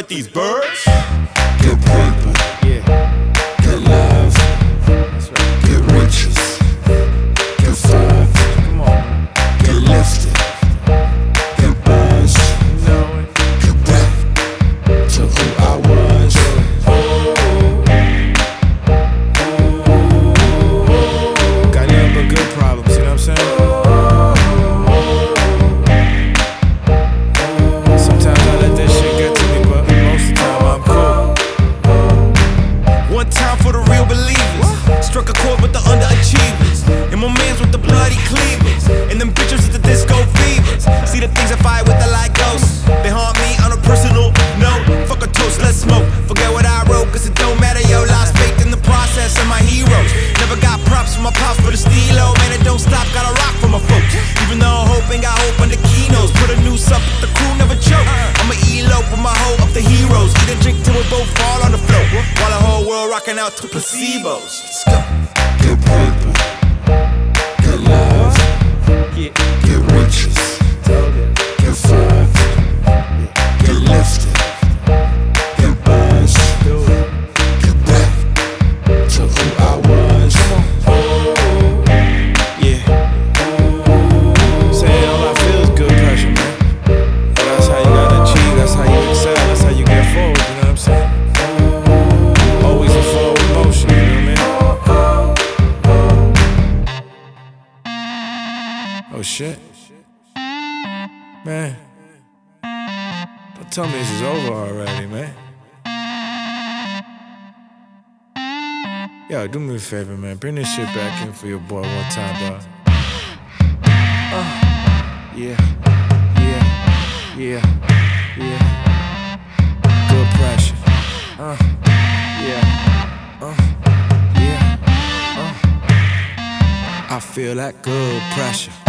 with these birds. Get paper, Yeah, get love, that's right. get riches, get forth, Come on, get lifted, get buzz, you know it. get back to who I was. Got nothing but good problems, you know what I'm saying? Sometimes I let that shit get to me, but most of the time I'm cool. One time for the real believers. Struck a chord with the underachievers. And my mans with the bloody cleavers. And them bitches with the disco fevers. See the things I fight with, I like ghosts. They haunt me on a personal note. Fuck a toast, let's smoke. Forget what I wrote, cause it don't matter, yo. Lost faith in the process of my heroes. Never got props from my pops for the stilo. Man, it don't stop, gotta rock for my folks. Even though I'm hoping, got hope on the keynotes. Put a noose up, the crew never choke. I'ma elope with my hoe up the heroes. Eat a drink till we both fall on the floor. While the whole world rocking out to placebos. Let's go. Get paper, get love, Yeah, get riches, told ya. get forth, get lifted, get buzz, Do it. get back to who I was. Yeah. Saying all I feel is good pressure, man. That's how you gotta achieve, that's how you excel, that's how you get forward, you know what I'm saying? Always a forward motion, you know what I mean? Oh shit. Man. Don't tell me this is over already, man. Yo, do me a favor, man. Bring this shit back in for your boy one time, dog. Yeah, yeah, yeah, yeah. Good pressure. Yeah, yeah. I feel that good pressure.